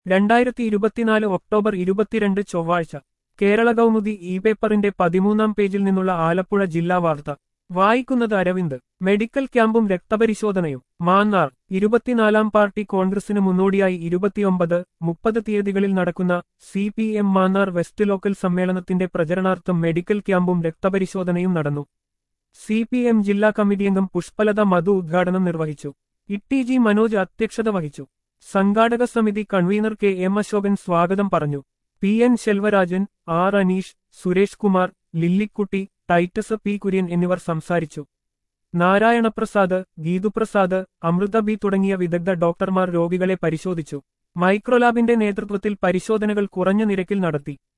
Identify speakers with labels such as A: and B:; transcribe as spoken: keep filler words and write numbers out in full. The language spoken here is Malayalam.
A: രണ്ടായിരത്തി ഇരുപത്തിനാല് ഒക്ടോബർ ഇരുപത്തിരണ്ട് ചൊവ്വാഴ്ച കേരള കൗമുദി ഇ പേപ്പറിന്റെ പതിമൂന്നാം പേജിൽ നിന്നുള്ള ആലപ്പുഴ ജില്ലാ വാർത്ത വായിക്കുന്നത് അരവിന്ദ്. മെഡിക്കൽ ക്യാമ്പും രക്തപരിശോധനയും മാന്നാർ. ഇരുപത്തിനാലാം പാർട്ടി കോൺഗ്രസിന് മുന്നോടിയായി ഇരുപത്തിയൊമ്പത് മുപ്പത് തീയതികളിൽ നടക്കുന്ന C P M Mannar west local സമ്മേളനത്തിന്റെ പ്രചരണാർത്ഥം മെഡിക്കൽ ക്യാമ്പും രക്തപരിശോധനയും നടന്നു. സി പി എം ജില്ലാ കമ്മിറ്റി അംഗം പുഷ്പലത മധു ഉദ്ഘാടനം നിർവഹിച്ചു. ഇ ജി മനോജ് അധ്യക്ഷത വഹിച്ചു. സംഘാടക സമിതി കൺവീനർ കെ എം അശോകൻ സ്വാഗതം പറഞ്ഞു. P N Selvarajan, R Aneesh, Suresh Kumar, Lillikutty, Titus P Kurian എന്നിവർ സംസാരിച്ചു. നാരായണപ്രസാദ്, ഗീതുപ്രസാദ്, അമൃത ബി തുടങ്ങിയ വിദഗ്ധ ഡോക്ടർമാർ രോഗികളെ പരിശോധിച്ചു. മൈക്രോലാബിന്റെ നേതൃത്വത്തിൽ പരിശോധനകൾ കുറഞ്ഞ നിരക്കിൽ നടത്തി.